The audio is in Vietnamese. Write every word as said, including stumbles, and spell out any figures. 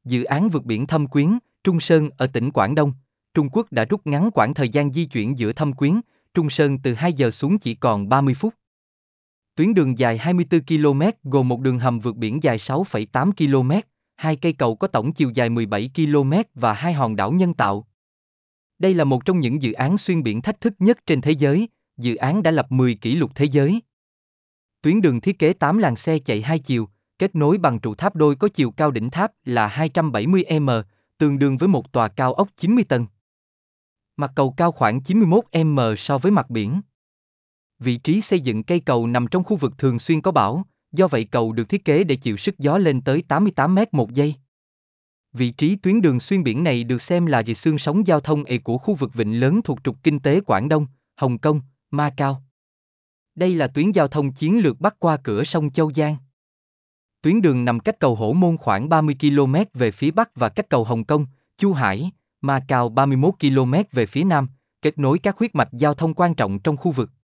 Dự án vượt biển Thâm Quyến, Trung Sơn ở tỉnh Quảng Đông, Trung Quốc đã rút ngắn quãng thời gian di chuyển giữa Thâm Quyến, Trung Sơn từ hai giờ xuống chỉ còn ba mươi phút. Tuyến đường dài hai mươi tư ki lô mét gồm một đường hầm vượt biển dài sáu phẩy tám ki lô mét, hai cây cầu có tổng chiều dài mười bảy ki lô mét và hai hòn đảo nhân tạo. Đây là một trong những dự án xuyên biển thách thức nhất trên thế giới, dự án đã lập mười kỷ lục thế giới. Tuyến đường thiết kế tám làn xe chạy hai chiều, kết nối bằng trụ tháp đôi có chiều cao đỉnh tháp là hai trăm bảy mươi mét, tương đương với một tòa cao ốc chín mươi tầng. Mặt cầu cao khoảng chín mươi mốt mét so với mặt biển. Vị trí xây dựng cây cầu nằm trong khu vực thường xuyên có bão, do vậy cầu được thiết kế để chịu sức gió lên tới tám mươi tám mét một giây. Vị trí tuyến đường xuyên biển này được xem là rìa xương sống giao thông ệ của khu vực vịnh lớn thuộc trục kinh tế Quảng Đông, Hồng Kông, Macau. Đây là tuyến giao thông chiến lược bắc qua cửa sông Châu Giang. Tuyến đường nằm cách cầu Hổ Môn khoảng ba mươi ki lô mét về phía bắc và cách cầu Hồng Kông, Chu Hải, Macau ba mươi mốt ki lô mét về phía nam, kết nối các huyết mạch giao thông quan trọng trong khu vực.